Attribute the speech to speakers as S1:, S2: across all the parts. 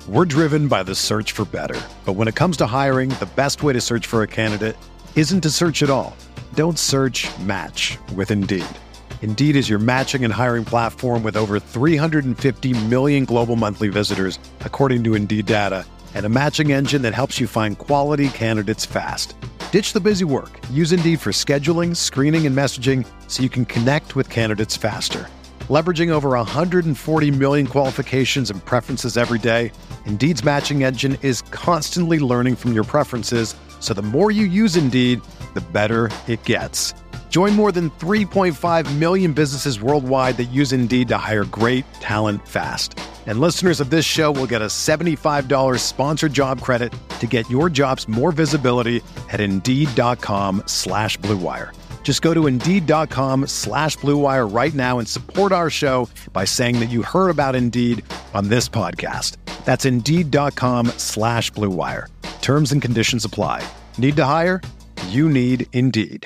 S1: We're driven by the search for better. But when it comes to hiring, the best way to search for a candidate isn't to search at all. Don't search, match with Indeed. Indeed is your matching and hiring platform with over 350 million global monthly visitors, according to Indeed data, and a matching engine that helps you find quality candidates fast. Ditch the busy work. Use Indeed for scheduling, screening, and messaging so you can connect with candidates faster. Leveraging over 140 million qualifications and preferences every day, Indeed's matching engine is constantly learning from your preferences, so the more you use Indeed, the better it gets. Join more than 3.5 million businesses worldwide that use Indeed to hire great talent fast. And listeners of this show will get a $75 sponsored job credit to get your jobs more visibility at Indeed.com/Blue Wire. Just go to Indeed.com/Blue Wire right now and support our show by saying that you heard about Indeed on this podcast. That's Indeed.com/Blue Wire. Terms and conditions apply. Need to hire? You need Indeed.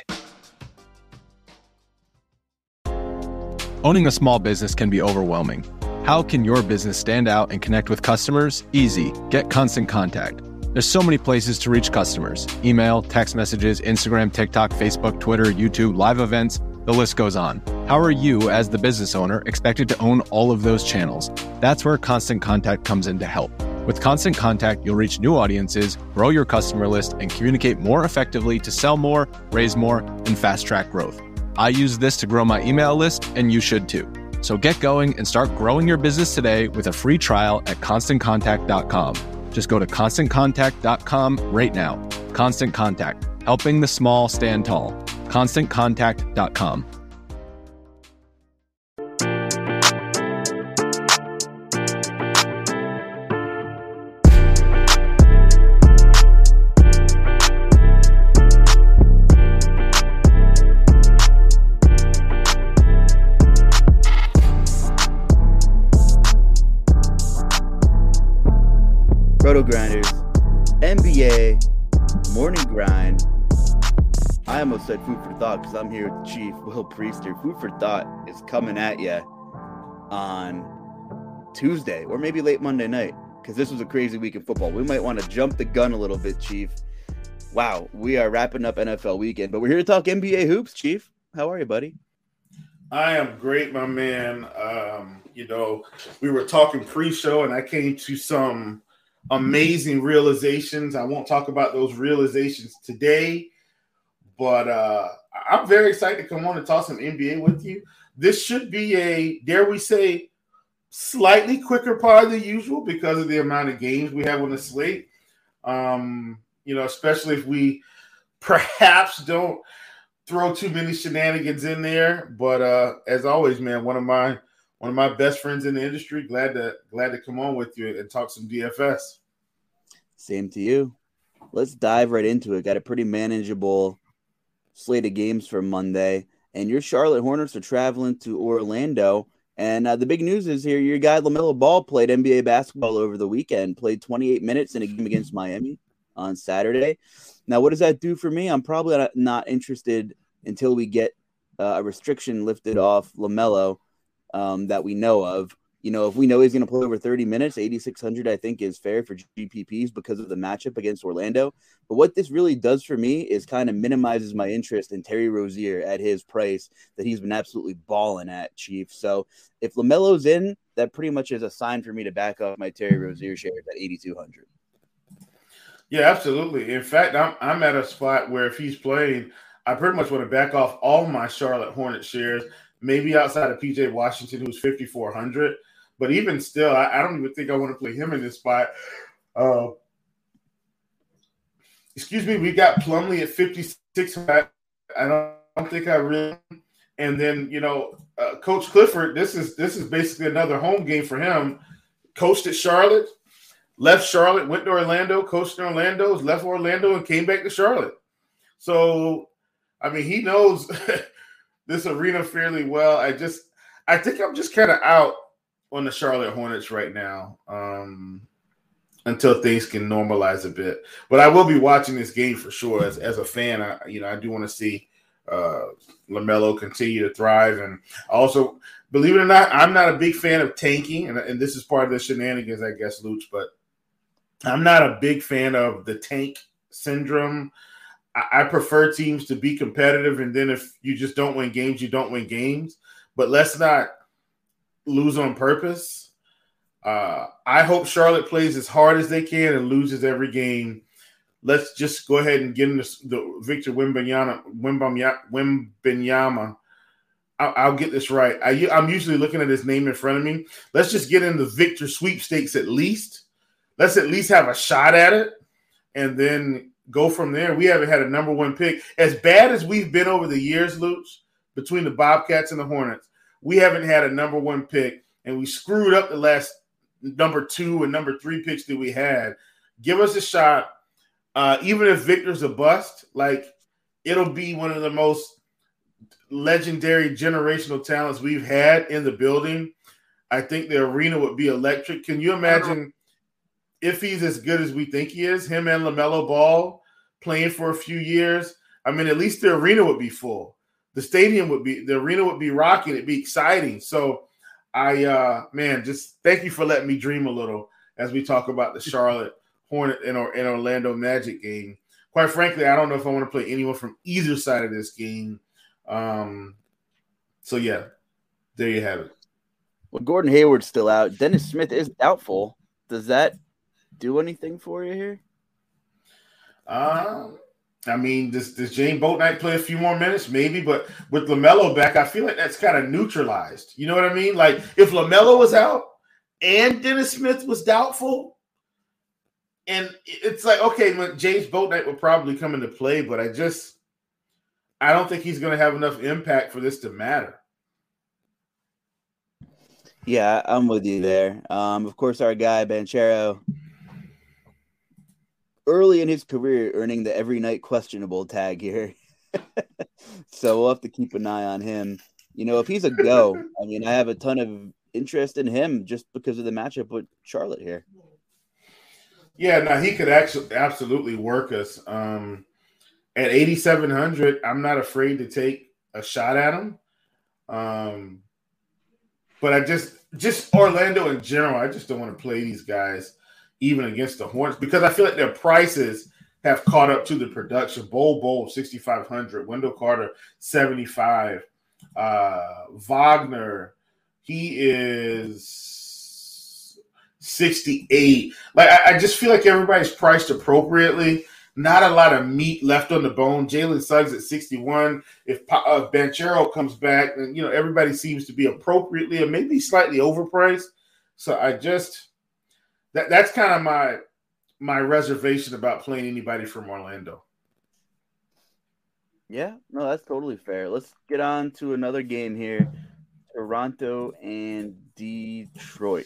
S2: Owning a small business can be overwhelming. How can your business stand out and connect with customers? Easy. Get Constant Contact. There's so many places to reach customers. Email, text messages, Instagram, TikTok, Facebook, Twitter, YouTube, live events, the list goes on. How are you, as the business owner, expected to own all of those channels? That's where Constant Contact comes in to help. With Constant Contact, you'll reach new audiences, grow your customer list, and communicate more effectively to sell more, raise more, and fast-track growth. I use this to grow my email list, and you should too. So get going and start growing your business today with a free trial at ConstantContact.com. Just go to ConstantContact.com right now. Constant Contact, helping the small stand tall. ConstantContact.com.
S3: Roto Grinders, NBA, Morning Grind. I almost said food for thought because I'm here with Chief Will Priester. Food for thought is coming at you on Tuesday or maybe late Monday night because this was a crazy week in football. We might want to jump the gun a little bit, Chief. Wow, we are wrapping up NFL weekend, but we're here to talk NBA hoops, Chief. How are you, buddy?
S4: I am great, my man. We were talking pre-show and I came to some amazing realizations. I won't talk about those realizations today, but I'm very excited to come on and talk some NBA with you. This should be a, dare we say, slightly quicker pod than usual because of the amount of games we have on the slate. Especially if we perhaps don't throw too many shenanigans in there. But as always, man, one of my best friends in the industry. Glad to come on with you and talk some DFS.
S3: Same to you. Let's dive right into it. Got a pretty manageable slate of games for Monday, and your Charlotte Hornets are traveling to Orlando. And the big news is here, your guy LaMelo Ball played NBA basketball over the weekend, played 28 minutes in a game against Miami on Saturday. Now, what does that do for me? I'm probably not interested until we get a restriction lifted off LaMelo that we know of. If we know he's going to play over 30 minutes, 8,600 I think is fair for GPPs because of the matchup against Orlando. But what this really does for me is kind of minimizes my interest in Terry Rozier at his price that he's been absolutely balling at, Chief. So if LaMelo's in, that pretty much is a sign for me to back off my Terry Rozier shares at 8,200.
S4: Yeah, absolutely. In fact, I'm at a spot where if he's playing, I pretty much want to back off all my Charlotte Hornets shares, maybe outside of PJ Washington, who's 5,400. But even still, I don't even think I want to play him in this spot. We got Plumlee at 5,600. I don't think I really. And then Coach Clifford. This is basically another home game for him. Coached at Charlotte, left Charlotte, went to Orlando, coached in Orlando, left Orlando, and came back to Charlotte. So, he knows this arena fairly well. I think I'm just kind of out on the Charlotte Hornets right now until things can normalize a bit. But I will be watching this game for sure. As a fan, I do want to see LaMelo continue to thrive. And also, believe it or not, I'm not a big fan of tanking, and this is part of the shenanigans, I guess, Luch. But I'm not a big fan of the tank syndrome. I prefer teams to be competitive, and then if you just don't win games, you don't win games. But let's not lose on purpose. I hope Charlotte plays as hard as they can and loses every game. Let's just go ahead and get in the Victor Wembanyama. I'll get this right. I'm usually looking at his name in front of me. Let's just get in the Victor sweepstakes at least. Let's at least have a shot at it, and then go from there. We haven't had a number one pick. As bad as we've been over the years, Luch, between the Bobcats and the Hornets, we haven't had a number one pick, and we screwed up the last number 2 and number 3 picks that we had. Give us a shot. Even if Victor's a bust, it'll be one of the most legendary generational talents we've had in the building. I think the arena would be electric. Can you imagine if he's as good as we think he is, him and LaMelo Ball playing for a few years? I mean, at least the arena would be full. The arena would be rocking. It'd be exciting. So just thank you for letting me dream a little as we talk about the Charlotte Hornet and Orlando Magic game. Quite frankly, I don't know if I want to play anyone from either side of this game. So yeah, there you have it.
S3: Well, Gordon Hayward's still out. Dennis Smith is doubtful. Does that do anything for you here?
S4: I mean, does Jane Boatnight play a few more minutes? Maybe, but with LaMelo back, I feel like that's kind of neutralized. You know what I mean? Like, if LaMelo was out and Dennis Smith was doubtful, and it's like, okay, James Boatnight will probably come into play, but I don't think he's going to have enough impact for this to matter.
S3: Yeah, I'm with you there. Of course, our guy, Banchero, early in his career, earning the every night questionable tag here. So we'll have to keep an eye on him. If he's a go, I mean, I have a ton of interest in him just because of the matchup with Charlotte here.
S4: Yeah, no, he could actually absolutely work us. At 8,700, I'm not afraid to take a shot at him. But I just Orlando in general, I just don't want to play these guys even against the Hornets because I feel like their prices have caught up to the production. Bol 6,500, Wendell Carter 75, Wagner, he is 68. I just feel like everybody's priced appropriately. Not a lot of meat left on the bone. Jalen Suggs at 61. If Banchero comes back, then everybody seems to be appropriately or maybe slightly overpriced. So that's kind of my reservation about playing anybody from Orlando.
S3: Yeah, no, that's totally fair. Let's get on to another game here. Toronto and Detroit.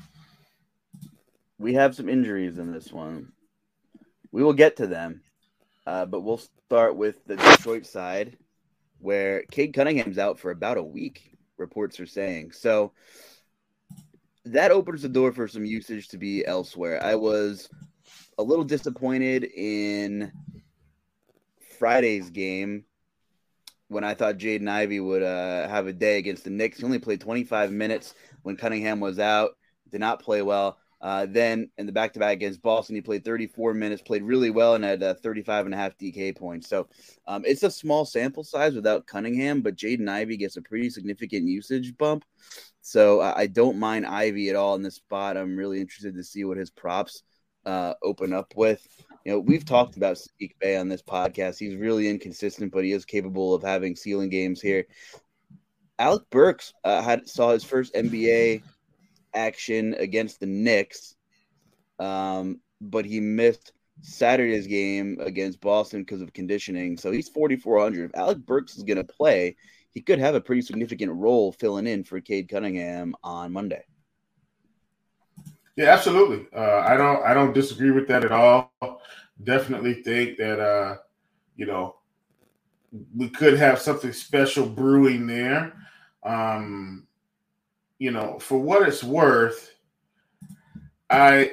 S3: We have some injuries in this one. We will get to them, but we'll start with the Detroit side, where Cade Cunningham's out for about a week, reports are saying. So that opens the door for some usage to be elsewhere. I was a little disappointed in Friday's game when I thought Jaden Ivey would have a day against the Knicks. He only played 25 minutes when Cunningham was out, did not play well. Then in the back-to-back against Boston, he played 34 minutes, played really well, and had 35.5 DK points. So it's a small sample size without Cunningham, but Jaden Ivey gets a pretty significant usage bump. So I don't mind Ivey at all in this spot. I'm really interested to see what his props open up with. We've talked about Sadiq Bey on this podcast. He's really inconsistent, but he is capable of having ceiling games here. Alec Burks saw his first NBA action against the Knicks, but he missed Saturday's game against Boston because of conditioning. So he's 4,400. If Alec Burks is going to play, he could have a pretty significant role filling in for Cade Cunningham on Monday.
S4: Yeah, absolutely. I don't disagree with that at all. Definitely think that we could have something special brewing there. For what it's worth, I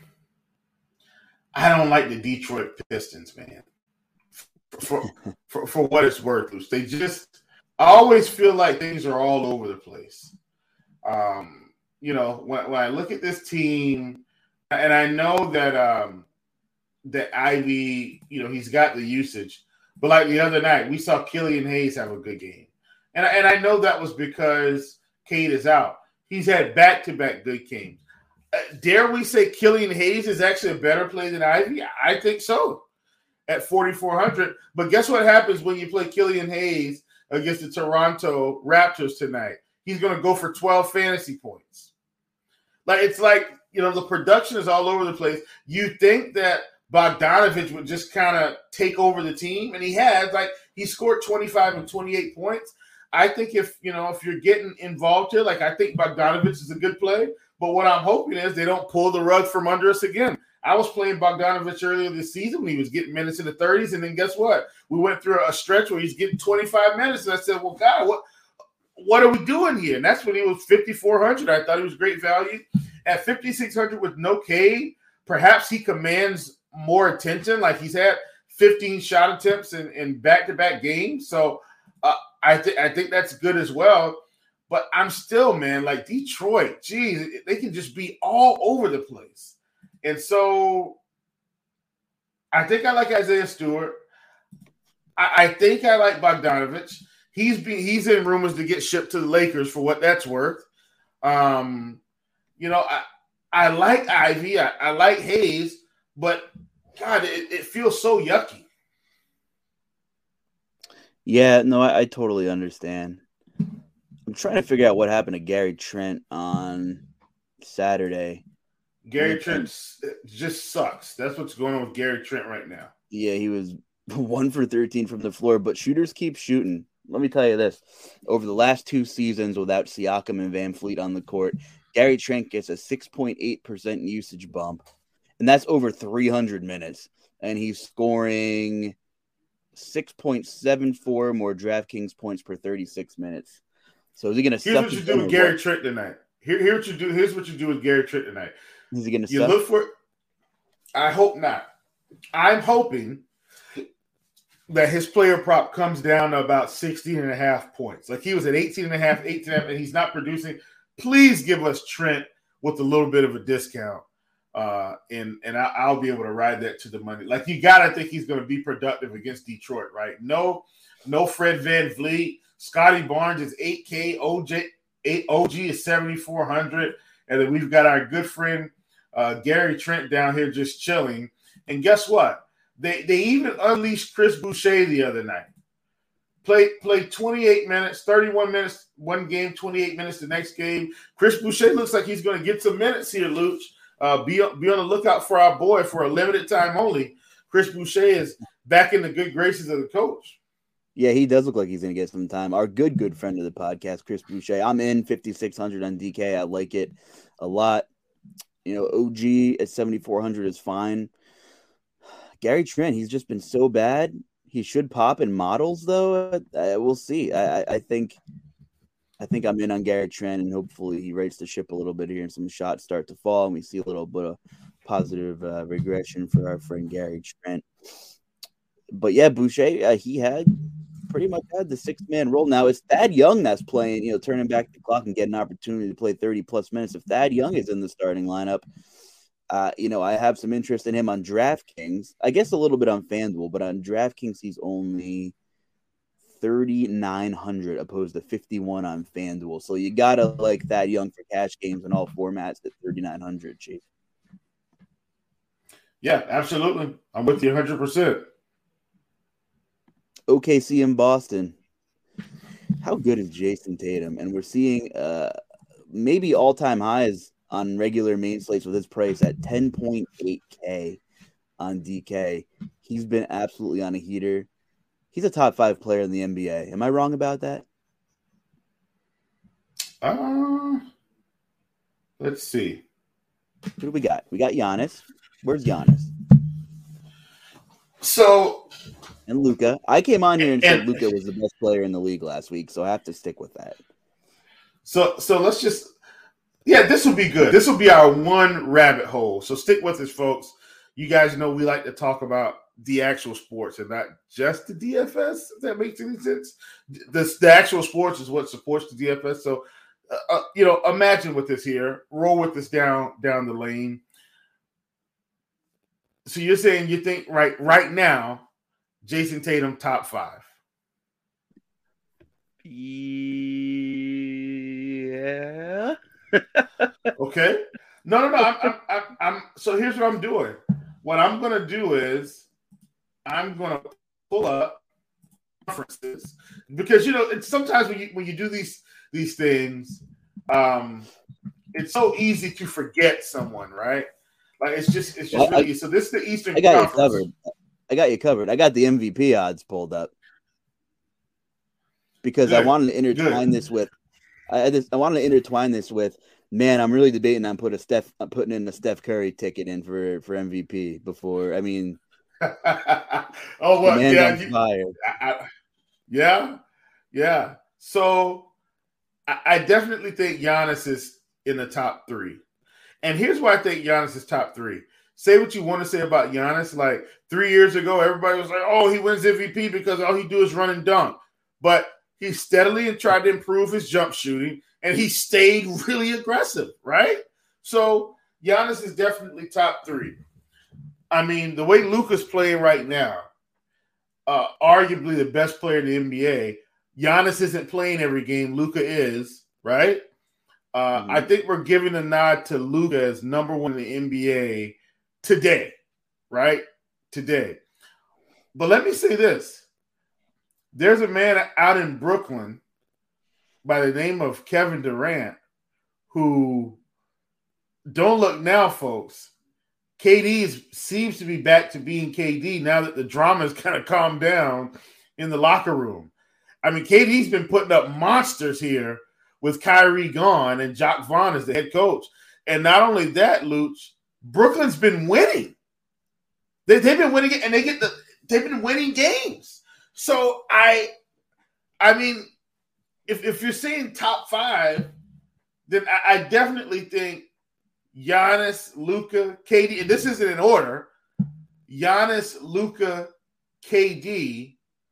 S4: don't like the Detroit Pistons, man. For what it's worth, Luce. I always feel like things are all over the place. When I look at this team, I know that Ivy, he's got the usage, but like the other night, we saw Killian Hayes have a good game, and I know that was because Cade is out. He's had back-to-back good games. Dare we say Killian Hayes is actually a better play than Ivy? I think so at 4,400. But guess what happens when you play Killian Hayes against the Toronto Raptors tonight? He's going to go for 12 fantasy points. It's like, the production is all over the place. You think that Bogdanovich would just kind of take over the team, and he has. He scored 25 and 28 points. I think if you're getting involved here, I think Bogdanovich is a good play. But what I'm hoping is they don't pull the rug from under us again. I was playing Bogdanovich earlier this season when he was getting minutes in the 30s, and then guess what? We went through a stretch where he's getting 25 minutes, and I said, well, God, what are we doing here? And that's when he was 5,400. I thought he was great value. At 5,600 with no Cade, perhaps he commands more attention. He's had 15 shot attempts in back-to-back games. So I think that's good as well. But I'm still, man, Detroit, geez, they can just be all over the place. And so I think I like Isaiah Stewart. I think I like Bogdanovich. He's in rumors to get shipped to the Lakers for what that's worth. I like Ivy. I like Hayes, but God, it feels so yucky.
S3: Yeah, no, I totally understand. I'm trying to figure out what happened to Gary Trent on Saturday.
S4: Gary Trent just sucks. That's what's going on with Gary Trent right now.
S3: Yeah, he was 1 for 13 from the floor, but shooters keep shooting. Let me tell you this. Over the last 2 seasons without Siakam and Van Fleet on the court, Gary Trent gets a 6.8% usage bump, and that's over 300 minutes. And he's scoring 6.74 more DraftKings points per 36 minutes. So is he going to?
S4: Here's what you do with Gary Trent tonight. Here's what you do with Gary Trent tonight.
S3: Is he going to?
S4: You look for. I hope not. I'm hoping that his player prop comes down to about 16.5 points. He was at 18.5, 18.5, and he's not producing. Please give us Trent with a little bit of a discount, and I'll be able to ride that to the money. You gotta think he's going to be productive against Detroit, right? No Fred VanVleet. Scotty Barnes is 8K. OG is 7,400, and then we've got our good friend Gary Trent down here just chilling. And guess what? They even unleashed Chris Boucher the other night. Played 28 minutes, 31 minutes one game, 28 minutes the next game. Chris Boucher looks like he's going to get some minutes here, Luch. Be on the lookout for our boy for a limited time only. Chris Boucher is back in the good graces of the coach.
S3: Yeah, he does look like he's going to get some time. Our good friend of the podcast, Chris Boucher. I'm in 5,600 on DK. I like it a lot. OG at 7,400 is fine. Gary Trent, he's just been so bad. He should pop in models, though. We'll see. I think I'm in on Gary Trent, and hopefully he rights the ship a little bit here, and some shots start to fall, and we see a little bit of positive regression for our friend Gary Trent. But yeah, Boucher, he pretty much had the 6-man role. Now it's Thad Young that's playing, turning back the clock and getting an opportunity to play 30-plus minutes. If Thad Young is in the starting lineup, I have some interest in him on DraftKings. I guess a little bit on FanDuel, but on DraftKings, he's only 3,900 opposed to 51 on FanDuel. So you got to like Thad Young for cash games in all formats at 3,900, Chief.
S4: Yeah, absolutely. I'm with you 100%.
S3: OKC in Boston. How good is Jason Tatum? And we're seeing maybe all-time highs on regular main slates with his price at 10.8K on DK. He's been absolutely on a heater. He's a top 5 player in the NBA. Am I wrong about that?
S4: Let's see.
S3: Who do we got? We got Giannis. Where's Giannis? And Luka. I came on here and said Luka was the best player in the league last week, so I have to stick with that.
S4: So let's just – this will be good. This will be our one rabbit hole. So stick with us, folks. You guys know we like to talk about the actual sports and not just the DFS, if that makes any sense. The actual sports is what supports the DFS. So, imagine with this here. Roll with this down the lane. So you're saying you think right now, Jason Tatum top 5?
S3: Yeah.
S4: Okay. No. I'm. So here's what I'm doing. What I'm gonna do is I'm gonna pull up conferences because it's sometimes when you do these things, it's so easy to forget someone, right? Like it's just really. So this is the Eastern Conference.
S3: I got you covered. I got the MVP odds pulled up because I wanted to intertwine this with. I wanted to intertwine this with. Man, I'm really debating on putting in a Steph Curry ticket in for MVP before. I mean,
S4: oh well, yeah. So I definitely think Giannis is in the top 3, and here's why I think Giannis is top 3. Say what you want to say about Giannis. Like 3 years ago, everybody was like, "Oh, he wins MVP because all he do is run and dunk," but he steadily tried to improve his jump shooting. And he stayed really aggressive, right? So Giannis is definitely top 3. I mean, the way Luka's playing right now, arguably the best player in the NBA. Giannis isn't playing every game. Luka is, right? I think we're giving a nod to Luka as number 1 in the NBA today, right? Today. But let me say this. There's a man out in Brooklyn by the name of Kevin Durant, who, don't look now, folks, KD seems to be back to being KD now that the drama has kind of calmed down in the locker room. I mean, KD's been putting up monsters here with Kyrie gone and Jacques Vaughn as the head coach. And not only that, Luch, Brooklyn's been winning. They've been winning it, and they've been winning games. So I mean, if you're saying top 5, then I definitely think Giannis, Luka, KD, and this isn't in order. Giannis, Luka, KD.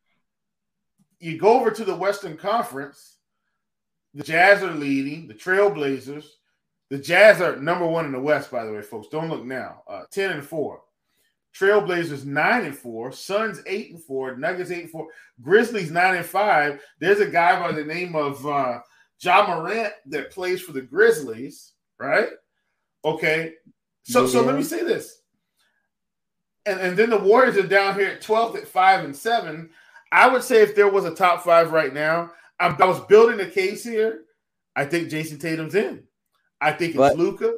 S4: You go over to the Western Conference. The Jazz are leading. The Trailblazers. The Jazz are number 1 in the West, by the way, folks. Don't look now. 10-4. Trailblazers 9-4, Suns 8-4, Nuggets 8-4, Grizzlies 9-5. There's a guy by the name of Ja Morant that plays for the Grizzlies, right? Okay, so let me say this, and then the Warriors are down here at 12th at 5-7. I would say if there was a top 5 right now, I was building a case here. I think Jason Tatum's in. I think it's Luka.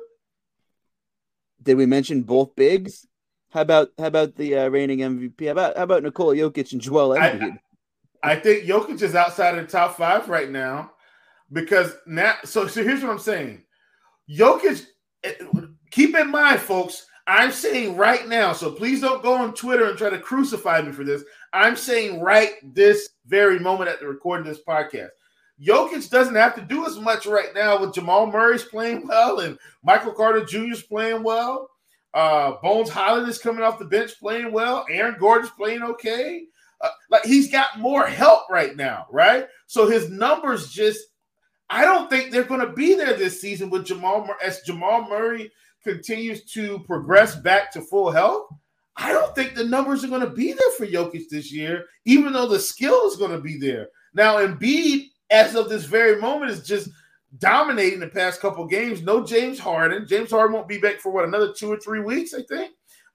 S3: Did we mention both bigs? How about the reigning MVP? How about Nikola Jokic and Joel Embiid?
S4: I think Jokic is outside of the top 5 right now because now. So here's what I'm saying. Jokic. Keep in mind, folks. I'm saying right now. So please don't go on Twitter and try to crucify me for this. I'm saying right this very moment at the recording of this podcast. Jokic doesn't have to do as much right now with Jamal Murray's playing well and Michael Carter Jr.'s playing well. Bones Highland is coming off the bench playing well. Aaron Gordon's playing okay. Like he's got more help right now, right? So his numbers I don't think they're going to be there this season with Jamal Murray continues to progress back to full health. I don't think the numbers are going to be there for Jokic this year, even though the skill is going to be there. Now, Embiid, as of this very moment, is just dominating the past couple games. No James Harden. James Harden won't be back for another 2 or 3 weeks, I think.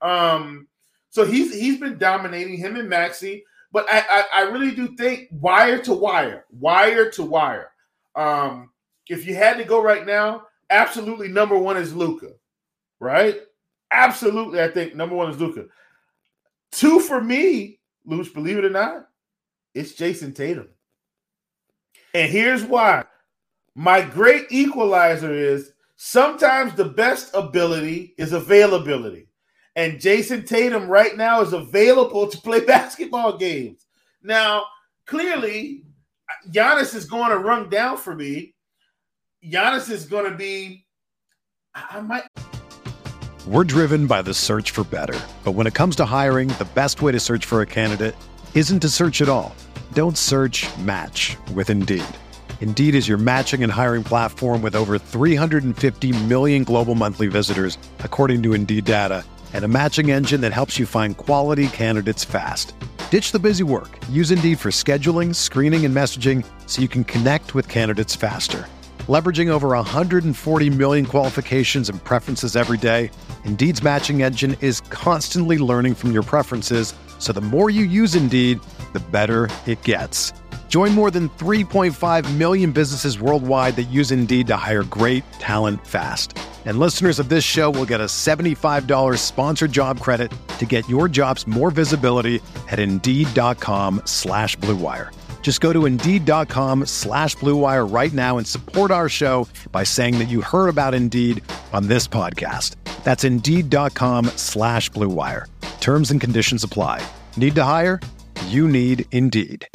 S4: So he's been dominating, him and Maxey. But I really do think wire to wire. If you had to go right now, absolutely number 1 is Luka, right? Absolutely, I think number 1 is Luka. 2 for me, Luch, believe it or not, it's Jason Tatum. And here's why. My great equalizer is sometimes the best ability is availability. And Jason Tatum right now is available to play basketball games. Now, clearly, Giannis is going to run down for me. Giannis is going to be
S1: We're driven by the search for better. But when it comes to hiring, the best way to search for a candidate isn't to search at all. Don't search, match with Indeed. Indeed is your matching and hiring platform with over 350 million global monthly visitors, according to Indeed data, and a matching engine that helps you find quality candidates fast. Ditch the busy work. Use Indeed for scheduling, screening, and messaging so you can connect with candidates faster. Leveraging over 140 million qualifications and preferences every day, Indeed's matching engine is constantly learning from your preferences, so the more you use Indeed, the better it gets. Join more than 3.5 million businesses worldwide that use Indeed to hire great talent fast. And listeners of this show will get a $75 sponsored job credit to get your jobs more visibility at Indeed.com/Blue Wire. Just go to Indeed.com/Blue Wire right now and support our show by saying that you heard about Indeed on this podcast. That's Indeed.com/Blue Wire. Terms and conditions apply. Need to hire? You need Indeed.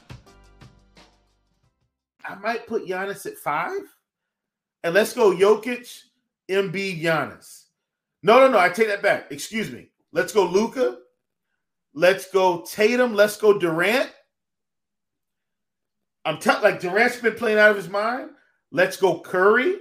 S4: I might put Giannis at 5. And let's go Jokic, Embiid, Giannis. No, I take that back. Excuse me. Let's go Luka. Let's go Tatum. Let's go Durant. Like Durant's been playing out of his mind. Let's go Curry.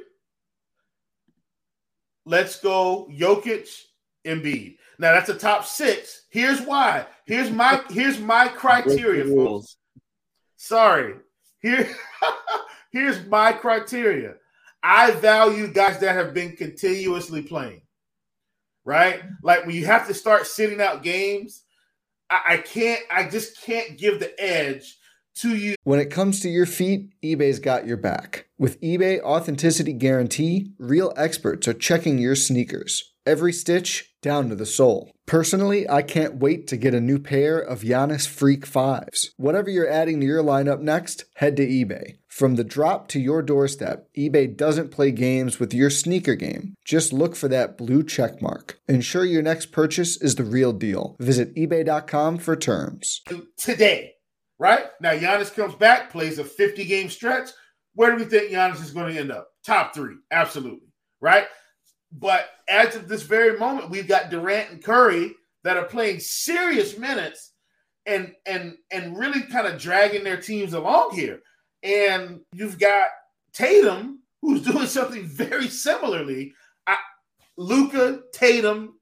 S4: Let's go Jokic, Embiid. Now that's a top 6. Here's why. Here's my criteria, folks. Sorry. Here's my criteria. I value guys that have been continuously playing. Right? Like when you have to start sitting out games, I just can't give the edge to you.
S5: When it comes to your feet, eBay's got your back. With eBay Authenticity Guarantee, real experts are checking your sneakers. Every stitch, down to the sole. Personally, I can't wait to get a new pair of Giannis Freak 5s. Whatever you're adding to your lineup next, head to eBay. From the drop to your doorstep, eBay doesn't play games with your sneaker game. Just look for that blue check mark. Ensure your next purchase is the real deal. Visit eBay.com for terms.
S4: Today, right? Now Giannis comes back, plays a 50-game stretch. Where do we think Giannis is going to end up? Top 3, absolutely, right? But as of this very moment, we've got Durant and Curry that are playing serious minutes and really kind of dragging their teams along here. And you've got Tatum, who's doing something very similarly. Luka, Tatum,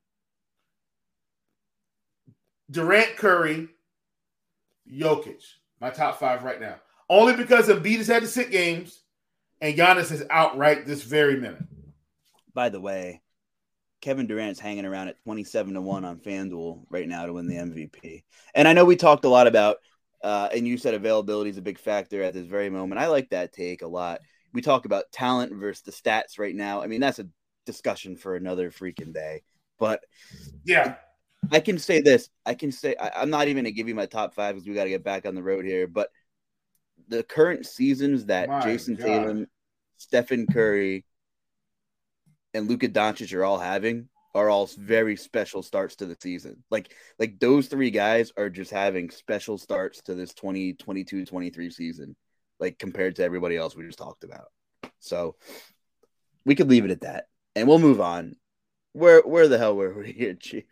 S4: Durant, Curry, Jokic, my top 5 right now. Only because Embiid has had to sit games and Giannis is outright this very minute.
S3: By the way, Kevin Durant's hanging around at 27-1 on FanDuel right now to win the MVP. And I know we talked a lot about, and you said availability is a big factor at this very moment. I like that take a lot. We talk about talent versus the stats right now. I mean, that's a discussion for another freaking day. But
S4: yeah,
S3: I can say this. I'm not even going to give you my top 5 because we got to get back on the road here. But the current seasons that Jason Tatum, Stephen Curry, and Luka Doncic are all having are all very special starts to the season. Like those 3 guys are just having special starts to this 2022-23 season, like compared to everybody else we just talked about. So we could leave it at that, and we'll move on. Where the hell were we here, Chief?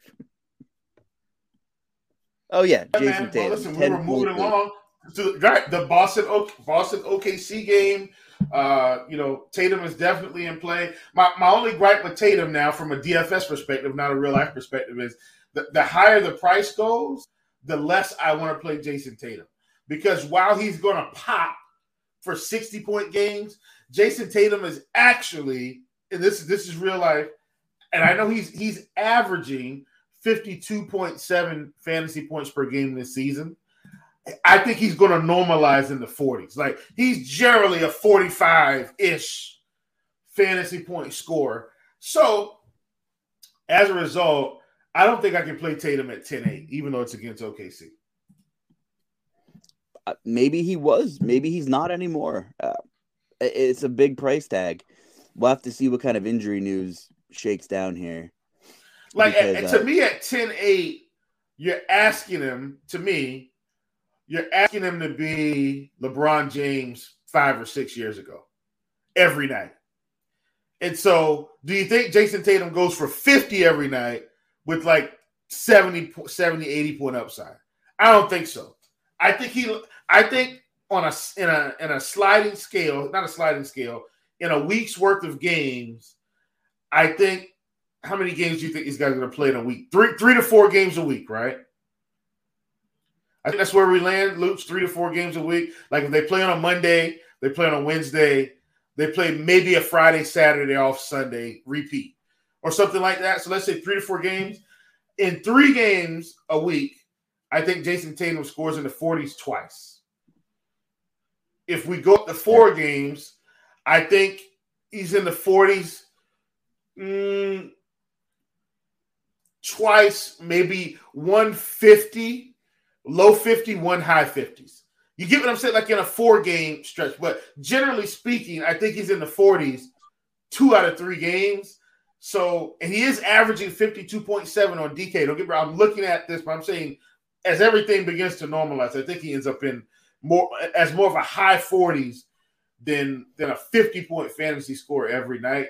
S3: Oh yeah, Jason Tatum.
S4: Well, listen, we were moving along to the Boston OKC game. Tatum is definitely in play. My only gripe with Tatum now, from a DFS perspective, not a real life perspective, is the higher the price goes, the less I want to play Jason Tatum. Because while he's going to pop for 60-point games, Jason Tatum is actually, and this is real life, and I know he's averaging 52.7 fantasy points per game this season. I think he's going to normalize in the 40s. Like, he's generally a 45-ish fantasy point scorer. So, as a result, I don't think I can play Tatum at 10-8, even though it's against OKC.
S3: Maybe he was. Maybe he's not anymore. It's a big price tag. We'll have to see what kind of injury news shakes down here.
S4: Like, to me, at 10-8, you're asking him to be LeBron James 5 or 6 years ago every night. And so do you think Jason Tatum goes for 50 every night with like 70, 80 point upside? I don't think so. I think on a sliding scale, not a sliding scale, in a week's worth of games, I think how many games do you think these guys are going to play in a week? Three to 4 games a week, right? I think that's where we land, Luch, 3 to 4 games a week. Like if they play on a Monday, they play on a Wednesday, they play maybe a Friday, Saturday off, Sunday, repeat, or something like that. So let's say 3 to 4 games. In 3 games a week, I think Jason Tatum scores in the 40s twice. If we go up to 4 games, I think he's in the 40s twice, maybe 150, low 50, one high 50s. You get what I'm saying? Like in a 4-game stretch. But generally speaking, I think he's in the 40s 2 out of 3 games. So, and he is averaging 52.7 on DK. Don't get me wrong. I'm looking at this, but I'm saying as everything begins to normalize, I think he ends up in more of a high 40s than a 50-point fantasy score every night.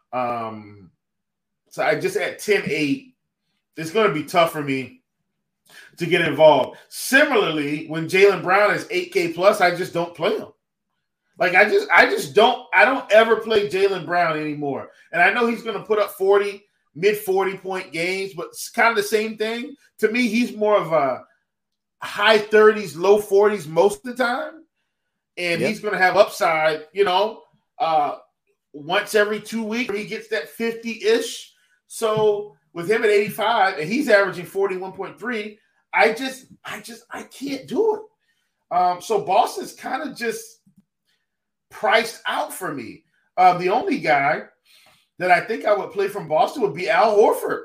S4: So I just at 10-8, it's going to be tough for me to get involved. Similarly, when Jaylen Brown is 8K plus, I just don't play him. Like I don't ever play Jaylen Brown anymore. And I know he's going to put up 40, mid 40-point games, but it's kind of the same thing. To me, he's more of a high 30s, low 40s most of the time. And he's going to have upside, once every 2 weeks, he gets that 50-ish. So with him at 85 and he's averaging 41.3, I can't do it. So Boston's kind of just priced out for me. The only guy that I think I would play from Boston would be Al Horford.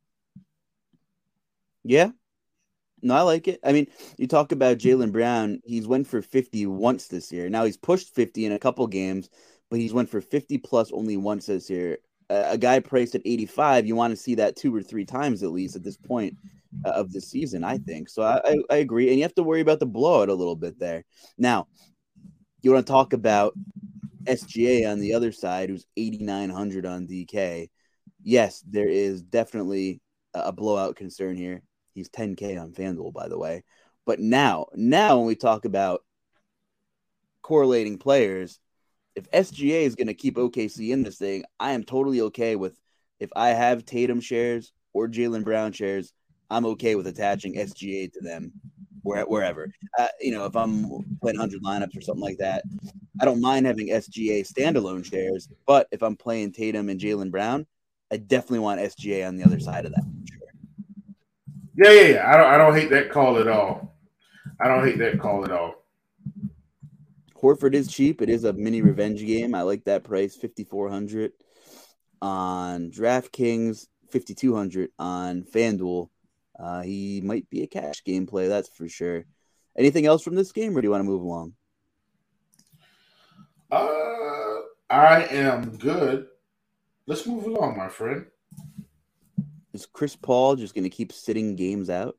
S3: Yeah. No, I like it. I mean, you talk about Jaylen Brown. He's went for 50 once this year. Now he's pushed 50 in a couple games, but he's went for 50 plus only once this year. A guy priced at 85, you want to see that 2 or 3 times at least at this point of the season, I think. So I agree. And you have to worry about the blowout a little bit there. Now, you want to talk about SGA on the other side, who's 8,900 on DK. Yes, there is definitely a blowout concern here. He's 10K on FanDuel, by the way. But now when we talk about correlating players, if SGA is going to keep OKC in this thing, I am totally okay with, if I have Tatum shares or Jaylen Brown shares, I'm okay with attaching SGA to them wherever. If I'm playing 100 lineups or something like that, I don't mind having SGA standalone shares. But if I'm playing Tatum and Jaylen Brown, I definitely want SGA on the other side of that. Sure.
S4: Yeah. I don't hate that call at all.
S3: Horford is cheap. It is a mini revenge game. I like that price, 5,400 on DraftKings, 5,200 on FanDuel. He might be a cash game play, that's for sure. Anything else from this game, or do you want to move along?
S4: I am good. Let's move along, my friend.
S3: Is Chris Paul just going to keep sitting games out?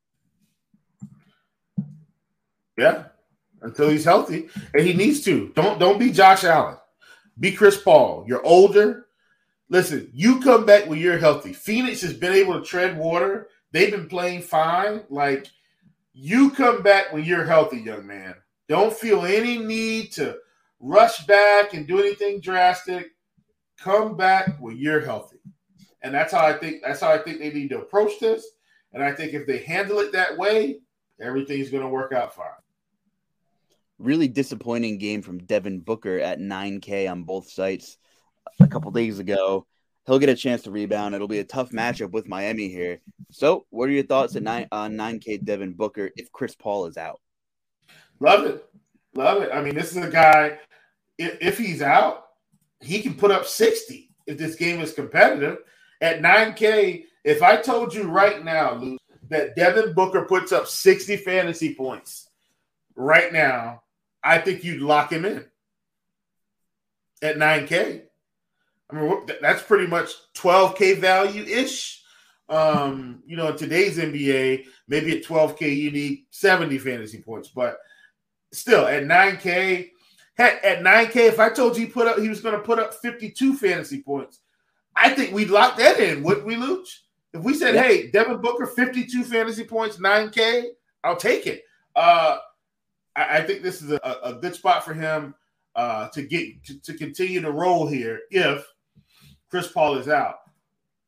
S4: Yeah, until he's healthy, and he needs to. Don't be Josh Allen. Be Chris Paul. You're older. Listen, you come back when you're healthy. Phoenix has been able to tread water. They've been playing fine. Like, you come back when you're healthy, young man. Don't feel any need to rush back and do anything drastic. Come back when you're healthy. And that's how I think they need to approach this. And I think if they handle it that way, everything's going to work out fine.
S3: Really disappointing game from Devin Booker at 9K on both sites a couple days ago. He'll get a chance to rebound. It'll be a tough matchup with Miami here. So, what are your thoughts on 9K Devin Booker if Chris Paul is out?
S4: Love it. I mean, this is a guy, if he's out, he can put up 60 if this game is competitive. At 9K, if I told you right now, Lou, that Devin Booker puts up 60 fantasy points right now, I think you'd lock him in at 9K. I mean, that's pretty much 12K value-ish. In today's NBA, maybe at 12K you need 70 fantasy points. But still, at 9K, if I told you he was going to put up 52 fantasy points, I think we'd lock that in, wouldn't we, Luch? If we said, hey, Devin Booker, 52 fantasy points, 9K, I'll take it. I think this is a good spot for him to continue to roll here if Chris Paul is out.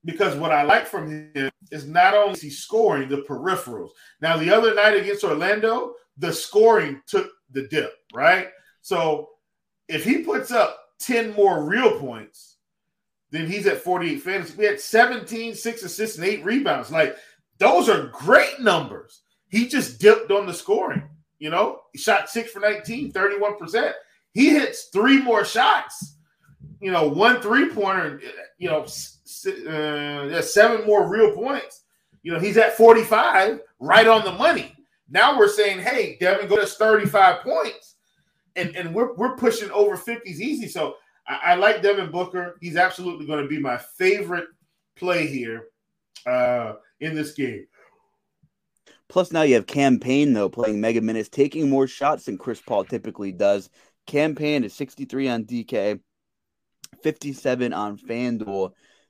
S4: because what I like from him is not only is he scoring the peripherals. Now, the other night against Orlando, the scoring took the dip, right? So if he puts up 10 more real points, then he's at 48 fantasy. We had 17, 6 assists, and 8 rebounds. Like, those are great numbers. He just dipped on the scoring. You know, he shot 6 for 19, 31%. He hits 3 more shots. You know, 1 3-pointer, you know, 7 more real points. You know, he's at 45, right on the money. Now we're saying, hey, Devin, go to 35 points. And we're pushing over 50s easy. So I like Devin Booker. He's absolutely going to be my favorite play here in this game.
S3: Plus, now you have Cam Payne, though, playing mega minutes, taking more shots than Chris Paul typically does. Cam Payne is 63 on DK, 57 on FanDuel.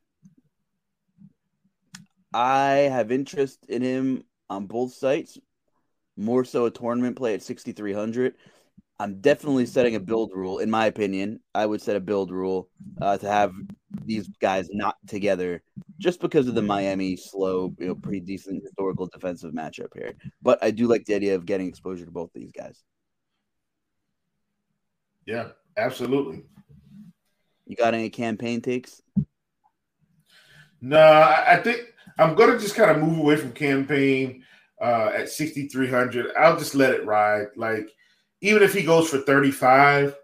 S3: I have interest in him on both sites, more so a tournament play at 6,300. I'm definitely setting a build rule, in my opinion. I would set a build rule to have these guys not together just because of the Miami slow, you know, pretty decent historical defensive matchup here. But I do like the idea of getting exposure to both these guys.
S4: Yeah, absolutely.
S3: You got any Cam Payne takes?
S4: No, I think I'm going to just kind of move away from Cam Payne at 6,300. I'll just let it ride. Like, even if he goes for 35,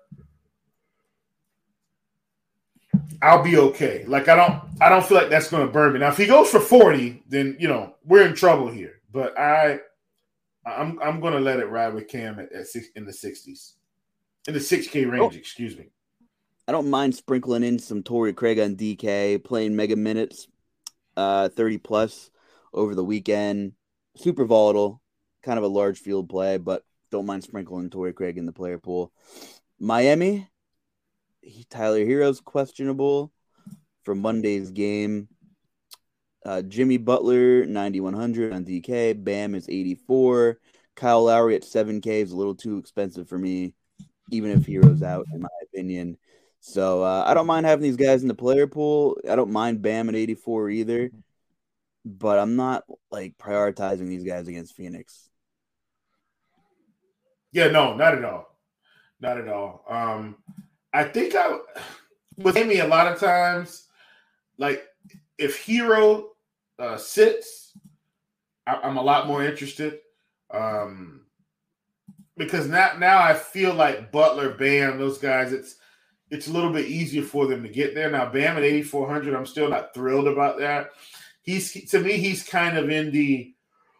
S4: I'll be okay. Like, I don't feel like that's going to burn me. Now, if he goes for 40, then, you know, we're in trouble here. But I'm going to let it ride with Cam at in the 60s. In the 6K range, excuse me.
S3: I don't mind sprinkling in some Torrey Craig on DK, playing mega minutes, 30 plus over the weekend. Super volatile, kind of a large field play, but don't mind sprinkling Torrey Craig in the player pool. Miami, Tyler Hero's questionable for Monday's game. Jimmy Butler, 9,100 on DK. Bam is 84. Kyle Lowry at 7K is a little too expensive for me, even if Hero's out, in my opinion. So I don't mind having these guys in the player pool. I don't mind Bam at 84 either. But I'm not, like, prioritizing these guys against Phoenix.
S4: Yeah, no, not at all. Not at all. I think with Amy, a lot of times, like, if Hero sits, I'm a lot more interested. Because now I feel like Butler, Bam, those guys, it's a little bit easier for them to get there. Now, Bam at 8,400, I'm still not thrilled about that. To me, he's kind of in the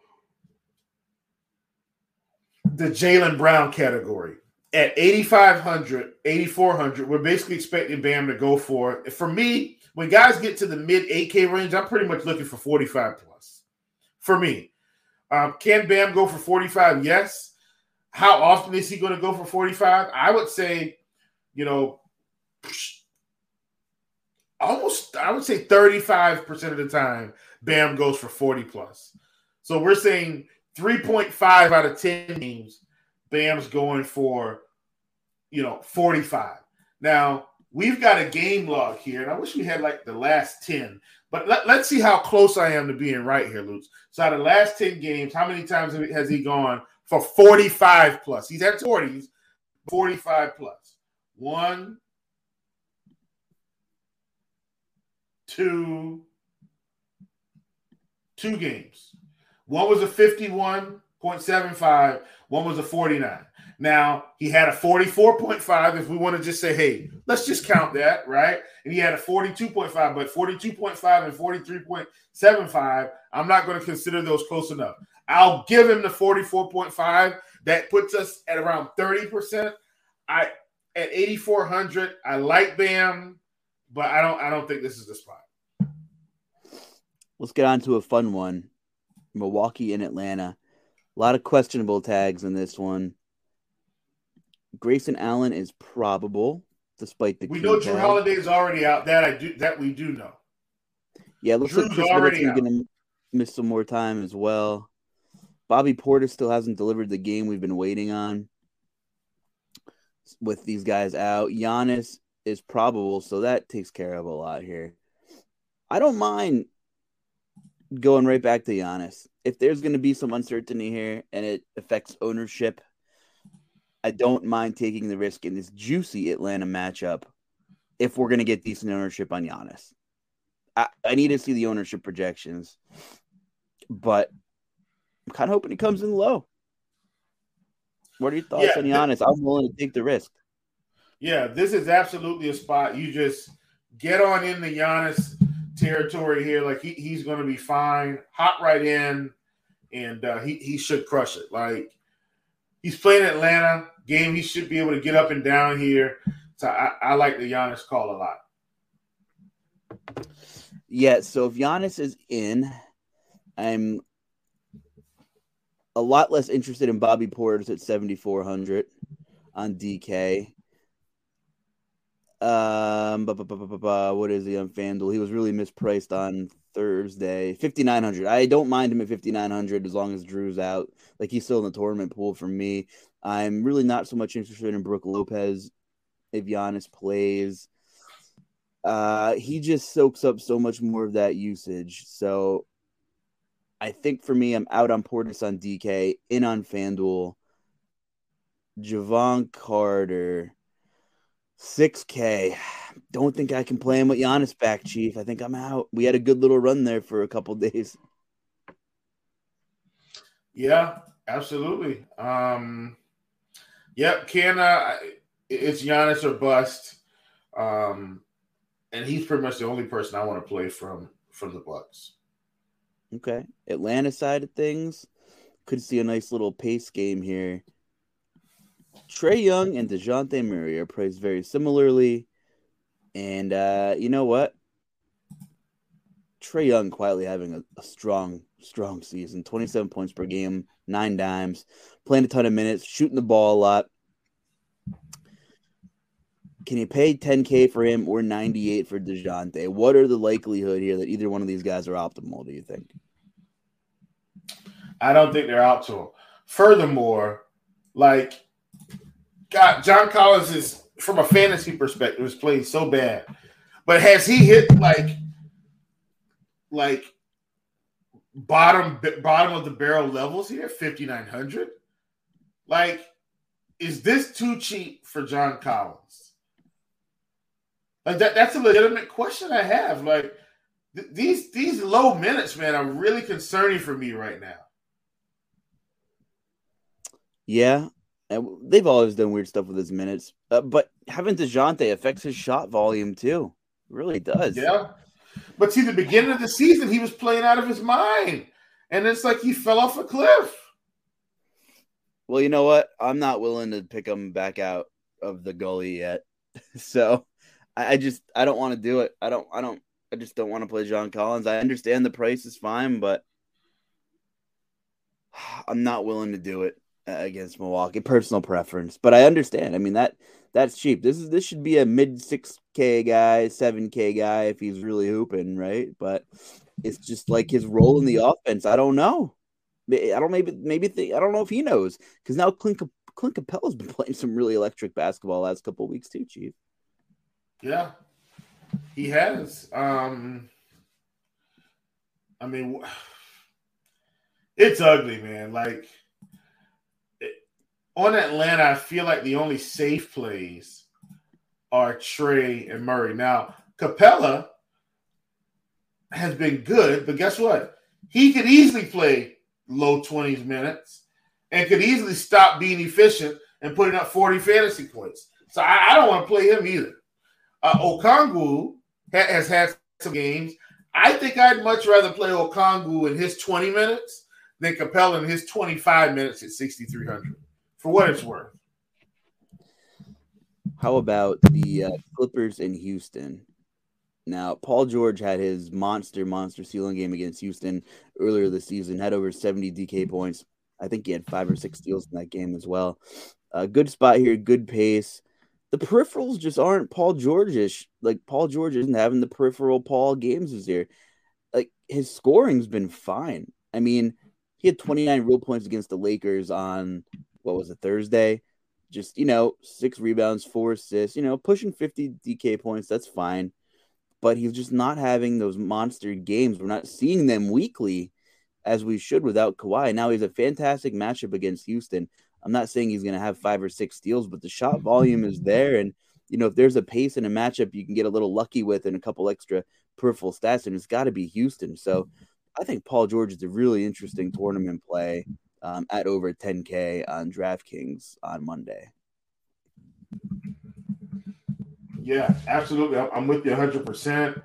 S4: Jaylen Brown category. At 8,500, 8,400, we're basically expecting Bam to go for it. For me, when guys get to the mid 8K range, I'm pretty much looking for 45 plus. For me, can Bam go for 45? Yes. How often is he going to go for 45? I would say, you know, I would say 35% of the time, Bam goes for 40 plus. So we're saying 3.5 out of 10 games, Bam's going for, 45. Now, we've got a game log here, and I wish we had like the last 10. But let's see how close I am to being right here, Lutz. So out of the last 10 games, how many times has he gone for 45 plus? He's at 40s, 45 plus. 1, 2 games. One was a 51.75. One was a 49. Now, he had a 44.5 if we want to just say, hey, let's just count that, right? And he had a 42.5, but 42.5 and 43.75, I'm not going to consider those close enough. I'll give him the 44.5. That puts us at around 30%. At 8,400, I like Bam, but I don't think this is the spot.
S3: Let's get on to a fun one. Milwaukee and Atlanta. A lot of questionable tags in this one. Grayson Allen is probable, despite the.
S4: We know Drew Holiday is already out. That we do know.
S3: Yeah, it looks like Chris Middleton's going to miss some more time as well. Bobby Portis still hasn't delivered the game we've been waiting on. With these guys out, Giannis is probable, so that takes care of a lot here. I don't mind going right back to Giannis. If there's going to be some uncertainty here and it affects ownership, I don't mind taking the risk in this juicy Atlanta matchup if we're going to get decent ownership on Giannis. I need to see the ownership projections, but I'm kind of hoping he comes in low. What are your thoughts on Giannis? I'm willing to take the risk.
S4: Yeah, this is absolutely a spot. You just get on in the Giannis territory here. Like he's going to be fine. Hop right in, and he should crush it. Like he's playing Atlanta game. He should be able to get up and down here. So I like the Giannis call a lot.
S3: Yeah, so if Giannis is in, I'm a lot less interested in Bobby Portis at 7,400 on DK. What is he on FanDuel? He was really mispriced on Thursday. 5,900. I don't mind him at 5,900 as long as Drew's out. Like he's still in the tournament pool for me. I'm really not so much interested in Brook Lopez if Giannis plays. He just soaks up so much more of that usage. So I think for me, I'm out on Portis on DK, in on FanDuel. Javon Carter, 6K. Don't think I can play him with Giannis back, Chief. I think I'm out. We had a good little run there for a couple days.
S4: Yeah, absolutely. Yep, it's Giannis or bust. And he's pretty much the only person I want to play from the Bucks.
S3: Okay. Atlanta side of things, could see a nice little pace game here. Trae Young and DeJounte Murray are priced very similarly. And you know what? Trae Young quietly having a strong season. 27 points per game, 9 dimes, playing a ton of minutes, shooting the ball a lot. Can you pay 10K for him or 98 for DeJounte? What are the likelihood here that either one of these guys are optimal, do you think?
S4: I don't think they're optimal. Furthermore, like, God, John Collins is, from a fantasy perspective, is playing so bad. But has he hit like bottom of the barrel levels here, 5,900? Like, is this too cheap for John Collins? Like that's a legitimate question I have. Like these low minutes, man, are really concerning for me right now.
S3: Yeah, and they've always done weird stuff with his minutes, but having DeJounte affects his shot volume too. It really does.
S4: Yeah, but see, the beginning of the season, he was playing out of his mind, and it's like he fell off a cliff.
S3: Well, you know what? I'm not willing to pick him back out of the gully yet, so. I don't want to do it. I just don't want to play John Collins. I understand the price is fine, but I'm not willing to do it against Milwaukee. Personal preference, but I understand. I mean that's cheap. This should be a mid 6K guy, 7K guy if he's really hooping, right? But it's just like his role in the offense. I don't know. I don't know if he knows because now Clint Capella's been playing some really electric basketball last couple of weeks too, Chief.
S4: Yeah, he has. I mean, it's ugly, man. Like, on Atlanta, I feel like the only safe plays are Trae and Murray. Now, Capella has been good, but guess what? He could easily play low 20s minutes and could easily stop being efficient and putting up 40 fantasy points. So I don't want to play him either. Okongwu has had some games. I think I'd much rather play Okongwu in his 20 minutes than Capella in his 25 minutes at 6,300, for what it's worth.
S3: How about the Clippers in Houston? Now, Paul George had his monster ceiling game against Houston earlier this season, had over 70 DK points. I think he had 5 or 6 steals in that game as well. Good spot here, good pace. The peripherals just aren't Paul George-ish. Like, Paul George isn't having the peripheral Paul games this year. Like, his scoring's been fine. I mean, he had 29 real points against the Lakers on, Thursday? Just, 6 rebounds, 4 assists, pushing 50 DK points. That's fine. but he's just not having those monster games. We're not seeing them weekly as we should without Kawhi. Now he's a fantastic matchup against Houston. I'm not saying he's going to have 5 or 6 steals, but the shot volume is there. And, if there's a pace in a matchup you can get a little lucky with and a couple extra peripheral stats, and it's got to be Houston. So I think Paul George is a really interesting tournament play at over 10K on DraftKings on Monday.
S4: Yeah, absolutely. I'm with you 100%.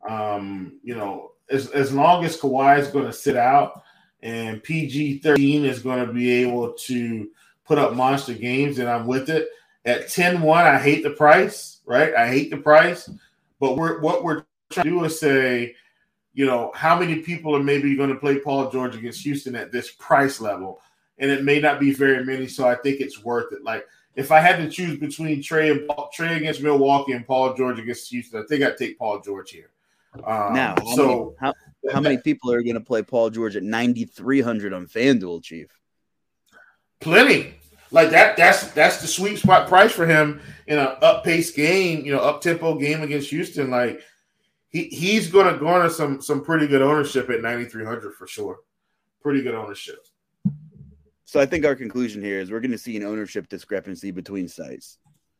S4: As long as Kawhi is going to sit out and PG-13 is going to be able to put up monster games, and I'm with it. At 10-1, I hate the price, right? I hate the price. But what we're trying to do is say, how many people are maybe going to play Paul George against Houston at this price level? And it may not be very many, so I think it's worth it. Like, if I had to choose between Trey against Milwaukee and Paul George against Houston, I think I'd take Paul George here.
S3: Now, how many people are going to play Paul George at 9,300 on FanDuel, Chief?
S4: Plenty. Like that's the sweet spot price for him in an up-paced game, up-tempo game against Houston. Like he's going to garner some pretty good ownership at 9,300 for sure. Pretty good ownership.
S3: So I think our conclusion here is we're going to see an ownership discrepancy between sites.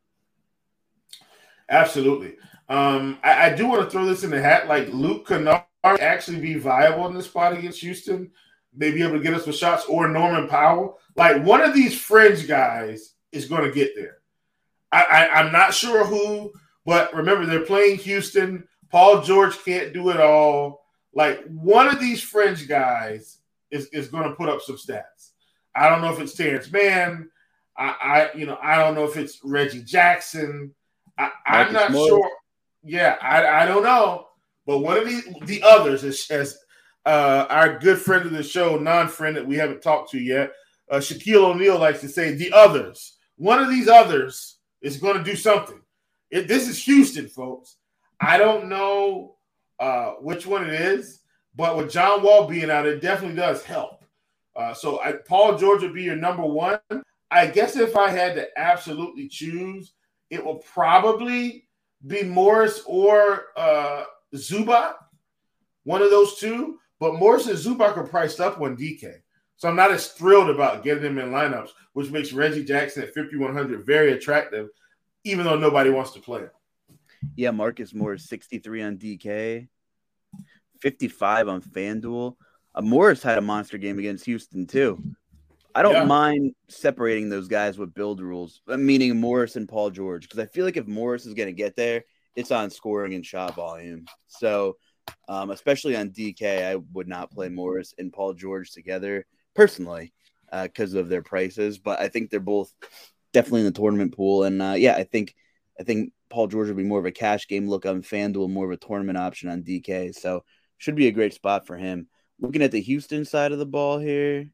S4: Absolutely. I do want to throw this in the hat. Like Luke Kennard actually be viable in this spot against Houston, maybe able to get us some shots, or Norman Powell. Like one of these fringe guys is going to get there. I'm not sure who, but remember they're playing Houston. Paul George can't do it all. Like one of these fringe guys is going to put up some stats. I don't know if it's Terrence Mann. I don't know if it's Reggie Jackson. I'm not sure. Yeah, I don't know. But one of the others, as our good friend of the show, non-friend that we haven't talked to yet, Shaquille O'Neal likes to say, the others. One of these others is going to do something. This is Houston, folks. I don't know which one it is, but with John Wall being out, it definitely does help. So Paul George would be your number one. I guess if I had to absolutely choose, it will probably be Morris or Zubac, one of those two. But Morris and Zubac are priced up on DK. So I'm not as thrilled about getting them in lineups, which makes Reggie Jackson at 5,100 very attractive, even though nobody wants to play him.
S3: Yeah, Marcus Morris, 63 on DK, 55 on FanDuel. Morris had a monster game against Houston, too. I don't mind separating those guys with build rules, meaning Morris and Paul George, because I feel like if Morris is going to get there, it's on scoring and shot volume. So, especially on DK, I would not play Morris and Paul George together personally because of their prices. But I think they're both definitely in the tournament pool. And I think Paul George will be more of a cash game look on FanDuel, more of a tournament option on DK. So, should be a great spot for him. Looking at the Houston side of the ball here.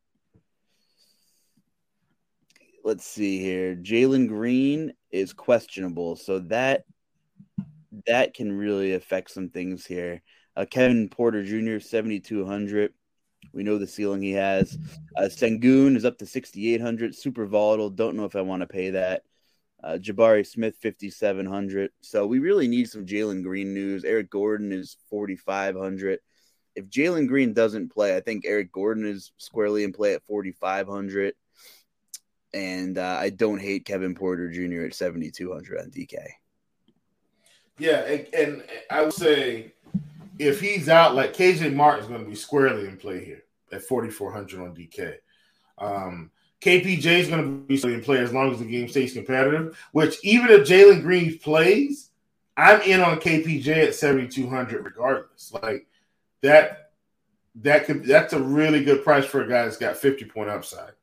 S3: Let's see here. Jalen Green is questionable, so that can really affect some things here. Kevin Porter Jr., 7,200. We know the ceiling he has. Sengun is up to 6,800. Super volatile. Don't know if I want to pay that. Jabari Smith, 5,700. So we really need some Jalen Green news. Eric Gordon is 4,500. If Jalen Green doesn't play, I think Eric Gordon is squarely in play at 4,500. And I don't hate Kevin Porter Jr. at 7,200 on DK.
S4: Yeah, and I would say if he's out, like KJ Martin is going to be squarely in play here at 4,400 on DK. KPJ is going to be in play as long as the game stays competitive, which even if Jalen Green plays, I'm in on KPJ at 7,200 regardless. Like that's a really good price for a guy that's got 50-point upside.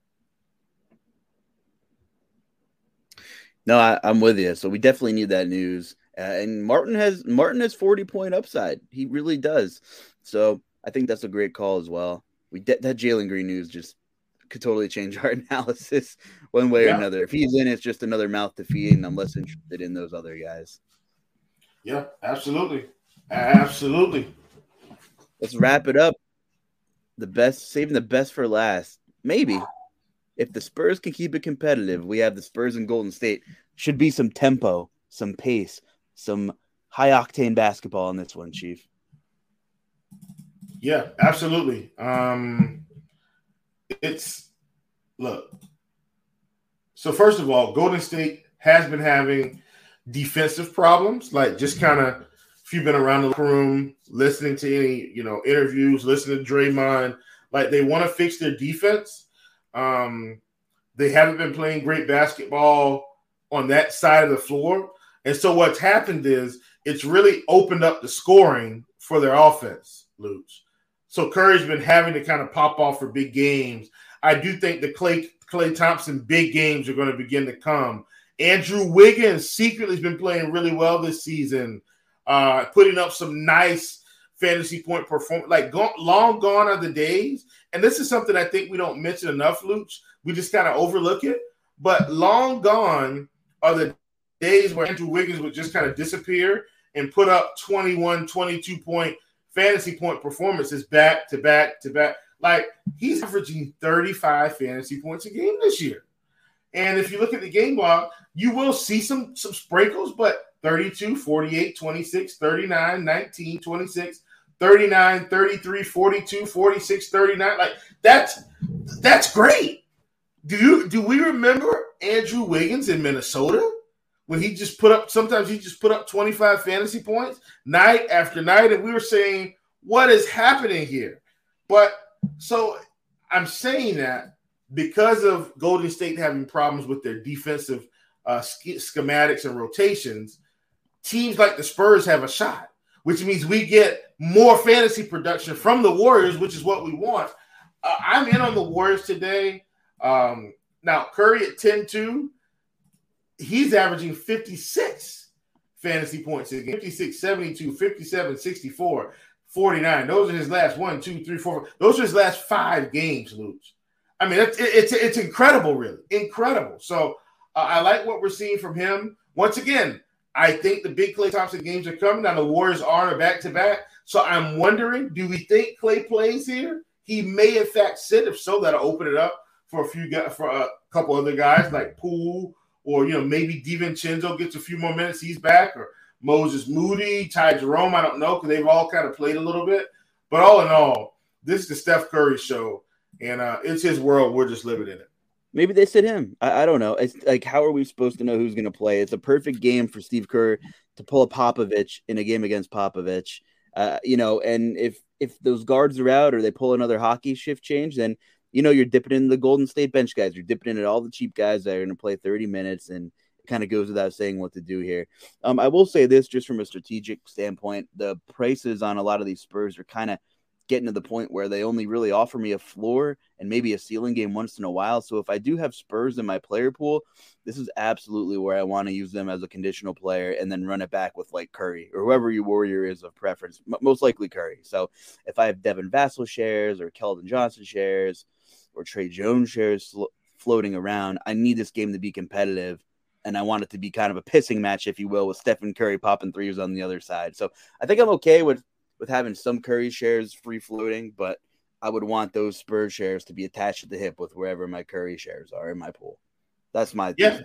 S3: No, I'm with you. So we definitely need that news. And Martin has 40-point upside. He really does. So I think that's a great call as well. That Jalen Green news just could totally change our analysis one way or another. If he's in, it's just another mouth to feed, and I'm less interested in those other guys.
S4: Yeah, absolutely. Absolutely.
S3: Let's wrap it up. Saving the best for last. Maybe. If the Spurs can keep it competitive, we have the Spurs and Golden State. Should be some tempo, some pace, some high octane basketball in this one, Chief.
S4: Yeah, absolutely. Look. So first of all, Golden State has been having defensive problems. Like, just kind of, if you've been around the room, listening to any, interviews, listening to Draymond, like, they want to fix their defense. They haven't been playing great basketball on that side of the floor. And so what's happened is it's really opened up the scoring for their offense, Luch. So Curry's been having to kind of pop off for big games. I do think the Klay Thompson big games are going to begin to come. Andrew Wiggins secretly has been playing really well this season, putting up some nice fantasy point performance. Like, long gone are the days, and this is something I think we don't mention enough, Luch. We just kind of overlook it. But long gone are the days where Andrew Wiggins would just kind of disappear and put up 21, 22-point fantasy point performances back to back to back. Like, he's averaging 35 fantasy points a game this year. And if you look at the game log, you will see some sprinkles, but 32, 48, 26, 39, 19, 26, 39, 33, 42, 46, 39. Like, that's great. Do we remember Andrew Wiggins in Minnesota when sometimes he just put up 25 fantasy points night after night, and we were saying, what is happening here? But so I'm saying that because of Golden State having problems with their defensive schematics and rotations, teams like the Spurs have a shot, which means we get more fantasy production from the Warriors, which is what we want. I'm in on the Warriors today. Now, Curry at 10-2, he's averaging 56 fantasy points a game, 56, 72, 57, 64. 49. Those are his last 1, 2, 3, 4. Those are his last 5 games, Luch. I mean, it's incredible, really. Incredible. So I like what we're seeing from him. Once again, I think the big Klay Thompson games are coming. Now, the Warriors are back-to-back. So I'm wondering, do we think Klay plays here? He may, in fact, sit. If so, that'll open it up for a couple other guys like Poole, or, maybe DiVincenzo gets a few more minutes. He's back, or Moses Moody, Ty Jerome, I don't know, because they've all kind of played a little bit. But all in all, this is the Steph Curry show, and it's his world. We're just living in it.
S3: Maybe they sit him. I don't know. It's like, how are we supposed to know who's going to play? It's a perfect game for Steve Kerr to pull a Popovich in a game against Popovich. And if those guards are out or they pull another hockey shift change, then, you're dipping in the Golden State bench guys. You're dipping in at all the cheap guys that are going to play 30 minutes, and kind of goes without saying what to do here. I will say this, just from a strategic standpoint, the prices on a lot of these Spurs are kind of getting to the point where they only really offer me a floor and maybe a ceiling game once in a while. So if I do have Spurs in my player pool, this is absolutely where I want to use them as a conditional player and then run it back with like Curry or whoever your Warrior is of preference, most likely Curry. So if I have Devin Vassell shares or Keldon Johnson shares or Trey Jones shares floating around, I need this game to be competitive. And I want it to be kind of a pissing match, if you will, with Stephen Curry popping threes on the other side. So I think I'm okay with having some Curry shares free floating, but I would want those Spurs shares to be attached at the hip with wherever my Curry shares are in my pool. That's my
S4: thing.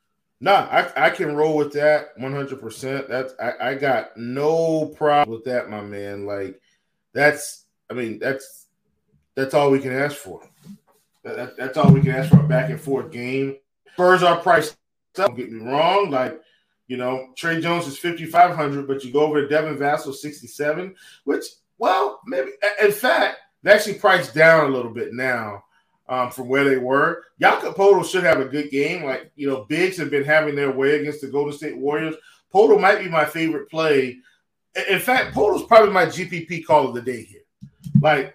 S4: I can roll with that 100%. I got no problem with that, my man. Like, that's all we can ask for. That's all we can ask for, a back and forth game. Spurs are priced. Don't get me wrong. Like, Trey Jones is 5,500, but you go over to Devin Vassell 67, which, well, maybe, in fact, they actually priced down a little bit now from where they were. Jakob Poeltl should have a good game. Like, bigs have been having their way against the Golden State Warriors. Poeltl might be my favorite play. In fact, Poeltl's probably my GPP call of the day here. Like,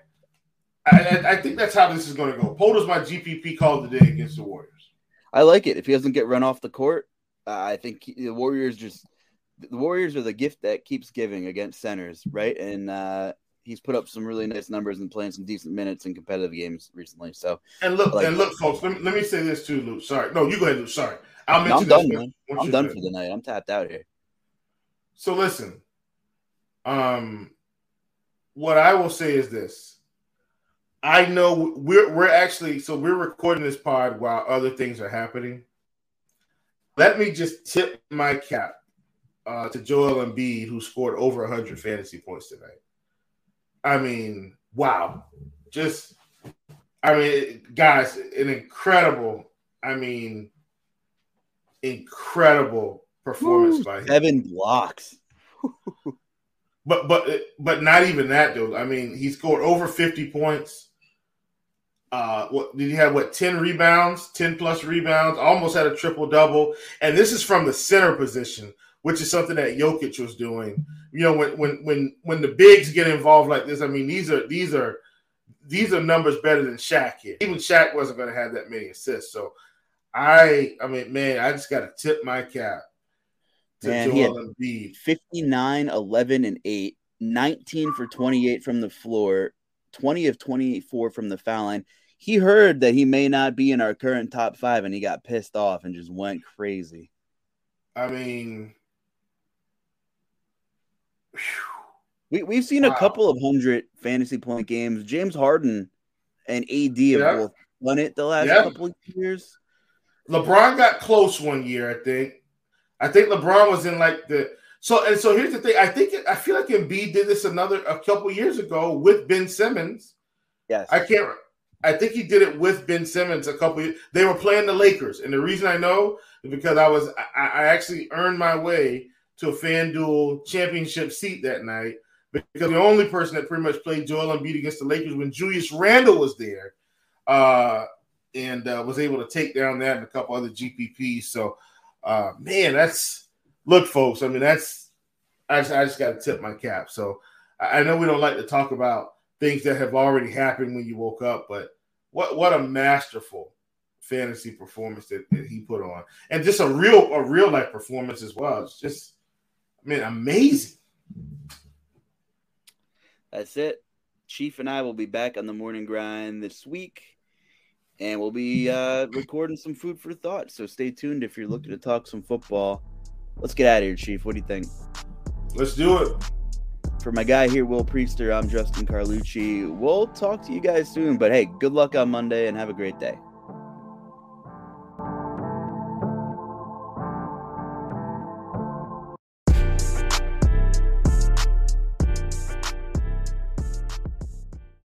S4: I think that's how this is going to go. Poeltl's my GPP call of the day against the Warriors.
S3: I like it. If he doesn't get run off the court, I think the Warriors are the gift that keeps giving against centers, right? And he's put up some really nice numbers and playing some decent minutes in competitive games recently. So
S4: look, folks, let me say this too, Luke. Sorry, no, you go ahead, Luke. Sorry,
S3: I'm done, man. I'm done for the night. I'm tapped out here.
S4: So listen, what I will say is this. I know we're recording this pod while other things are happening. Let me just tip my cap to Joel Embiid, who scored over 100 fantasy points tonight. I mean, wow. Guys, an incredible performance by him.
S3: 7 blocks.
S4: But not even that, dude. I mean, he scored over 50 points. What did he have? 10 rebounds, 10 plus rebounds, almost had a triple double. And this is from the center position, which is something that Jokic was doing. You know, when the bigs get involved like this, I mean, these are numbers better than Shaq here. Even Shaq wasn't going to have that many assists. So I just got to tip my cap to Joel Embiid.
S3: 59, 11, and 8, 19 for 28 from the floor, 20 of 24 from the foul line. He heard that he may not be in our current top 5, and he got pissed off and just went crazy.
S4: I mean,
S3: we've seen a couple of 100 fantasy point games. James Harden and AD have both won it the last couple of years.
S4: LeBron got close one year, I think. I think LeBron was in like the so here's the thing. I feel like Embiid did this a couple years ago with Ben Simmons.
S3: Yes.
S4: I think he did it with Ben Simmons a couple years. They were playing the Lakers. And the reason I know is because I actually earned my way to a FanDuel championship seat that night because the only person that pretty much played Joel Embiid against the Lakers when Julius Randle was there and was able to take down that and a couple other GPPs. So, look, folks, I mean, I just got to tip my cap. So I know we don't like to talk about things that have already happened when you woke up, but what a masterful fantasy performance that he put on. And just a real life performance as well. It's just, amazing.
S3: That's it. Chief and I will be back on the morning grind this week, and we'll be recording some food for thought. So stay tuned if you're looking to talk some football. Let's get out of here, Chief. What do you think?
S4: Let's do it.
S3: For my guy here, Will Priester, I'm Justin Carlucci. We'll talk to you guys soon, but hey, good luck on Monday and have a great day.